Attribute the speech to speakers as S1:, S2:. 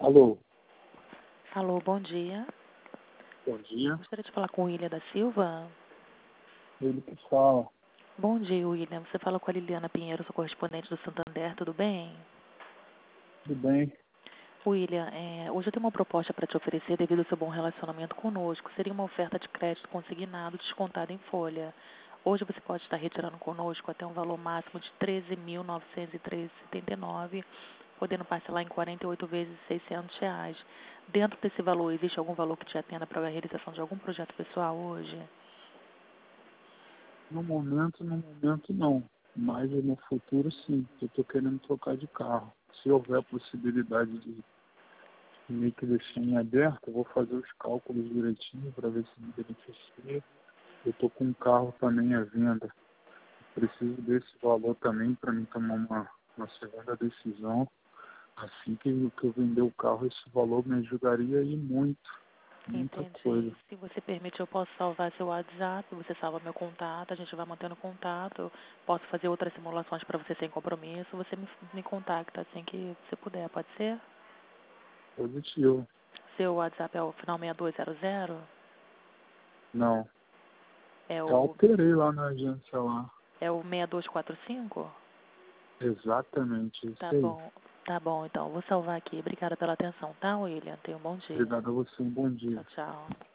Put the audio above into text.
S1: Alô,
S2: Alô, bom dia.
S1: bom dia.
S2: Gostaria de falar com o William da Silva.
S1: Ele que fala.
S2: Bom dia, William. Você fala com a Liliana Pinheiro, sou correspondente do Santander, tudo bem?
S1: Tudo bem?
S2: William, hoje eu tenho uma proposta para te oferecer devido ao seu bom relacionamento conosco. Seria uma oferta de crédito consignado descontado em folha. Hoje você pode estar retirando conosco até um valor máximo de R$ 13.913,79, podendo parcelar em 48 vezes R$ 600. Dentro desse valor, existe algum valor que te atenda para a realização de algum projeto pessoal hoje?
S1: No momento não. Mas no futuro sim. Eu estou querendo trocar de carro. Se houver a possibilidade de meio que deixar em aberto, eu vou fazer os cálculos direitinho para ver se me beneficia. Eu estou com um carro também à venda. Preciso desse valor também para mim tomar uma segunda decisão. Assim que eu vender o carro, esse valor me ajudaria aí muito. Muita coisa.
S2: Entendi. Se você permite, eu posso salvar seu WhatsApp, você salva meu contato, a gente vai mantendo contato. Eu posso fazer outras simulações para você sem compromisso. Você me contacta assim que você puder, pode ser?
S1: Positivo.
S2: Seu WhatsApp é o final 6200?
S1: Não.
S2: É
S1: Eu
S2: o,
S1: alterei lá na agência lá.
S2: é o 6245?
S1: Exatamente, isso
S2: Tá
S1: aí.
S2: bom, tá bom então. Vou salvar aqui. Obrigada pela atenção, tá, William? Tenha um bom dia.
S1: Obrigado a você, um bom dia.
S2: Tchau, tchau.